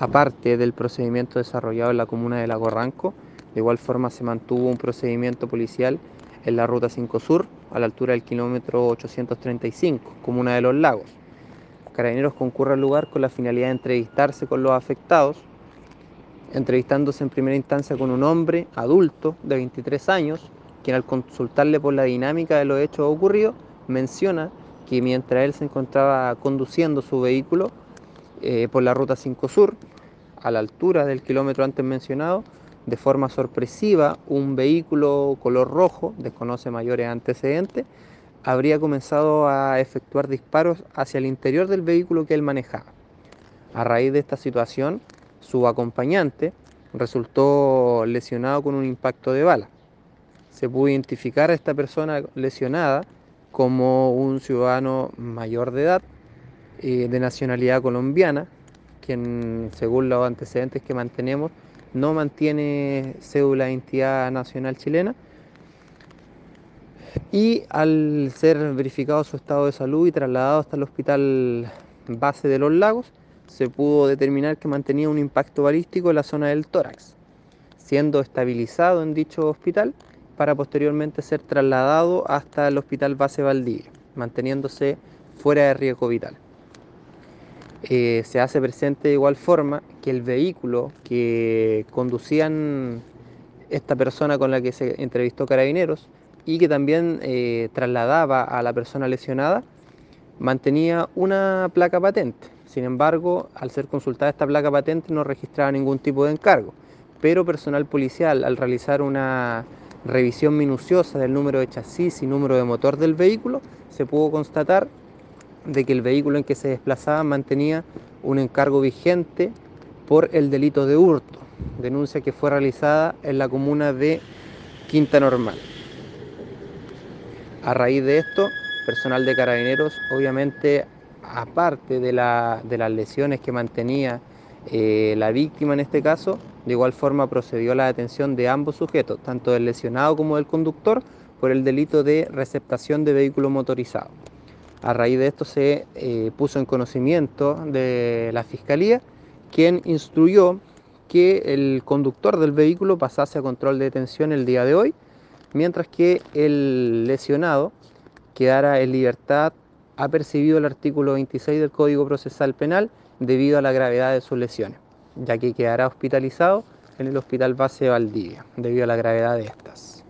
Aparte del procedimiento desarrollado en la comuna de Lago Ranco, de igual forma se mantuvo un procedimiento policial en la Ruta 5 Sur, a la altura del kilómetro 835, comuna de Los Lagos. Carabineros concurre al lugar con la finalidad de entrevistarse con los afectados, entrevistándose en primera instancia con un hombre adulto de 23 años, quien al consultarle por la dinámica de los hechos ocurridos, menciona que mientras él se encontraba conduciendo su vehículo por la Ruta 5 Sur, a la altura del kilómetro antes mencionado, de forma sorpresiva, un vehículo color rojo, desconoce mayores antecedentes, habría comenzado a efectuar disparos hacia el interior del vehículo que él manejaba. A raíz de esta situación, su acompañante resultó lesionado con un impacto de bala. Se pudo identificar a esta persona lesionada como un ciudadano mayor de edad, de nacionalidad colombiana, quien según los antecedentes que mantenemos no mantiene cédula de identidad nacional chilena, y al ser verificado su estado de salud y trasladado hasta el hospital base de Los Lagos, se pudo determinar que mantenía un impacto balístico en la zona del tórax, siendo estabilizado en dicho hospital para posteriormente ser trasladado hasta el hospital base Valdivia, manteniéndose fuera de riesgo vital. Se hace presente de igual forma que el vehículo que conducían esta persona con la que se entrevistó Carabineros y que también trasladaba a la persona lesionada, mantenía una placa patente. Sin embargo, al ser consultada esta placa patente no registraba ningún tipo de encargo, pero personal policial, al realizar una revisión minuciosa del número de chasis y número de motor del vehículo, se pudo constatar de que el vehículo en que se desplazaba mantenía un encargo vigente por el delito de hurto, denuncia que fue realizada en la comuna de Quinta Normal. A raíz de esto, personal de Carabineros, obviamente, aparte de las lesiones que mantenía la víctima en este caso, de igual forma procedió a la detención de ambos sujetos, tanto del lesionado como del conductor, por el delito de receptación de vehículo motorizado. A raíz de esto se puso en conocimiento de la Fiscalía, quien instruyó que el conductor del vehículo pasase a control de detención el día de hoy, mientras que el lesionado quedara en libertad apercibido el artículo 26 del Código Procesal Penal debido a la gravedad de sus lesiones, ya que quedará hospitalizado en el Hospital Base Valdivia debido a la gravedad de estas.